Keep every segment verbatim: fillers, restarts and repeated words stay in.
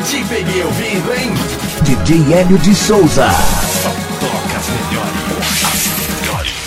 Te peguei ouvindo, hein? D J Hélio de Souza. Só toca as melhores. As melhores.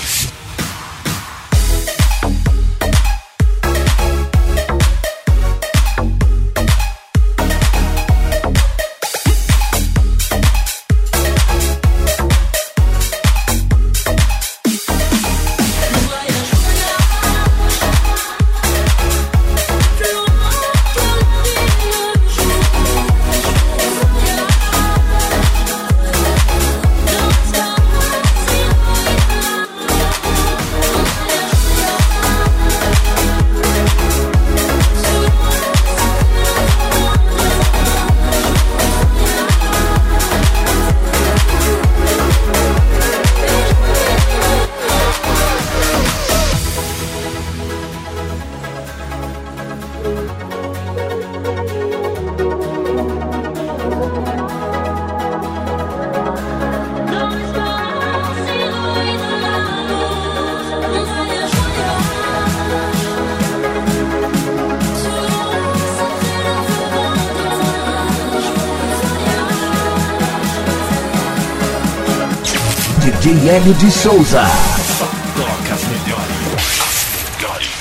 D J Hélio de Souza. Só toca as melhores. As melhores.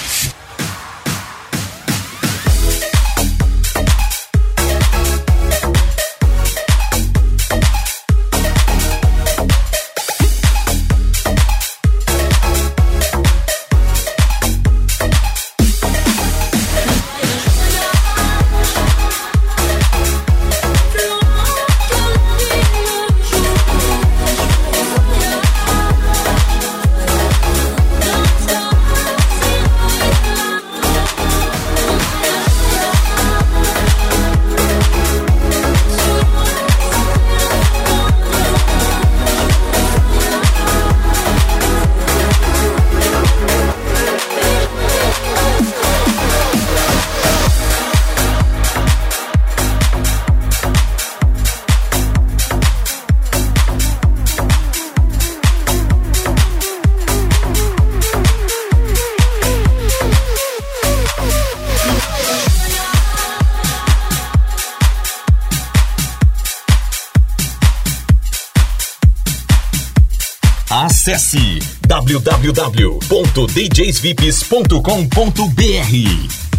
Acesse w w w ponto d j s vips ponto com ponto b r.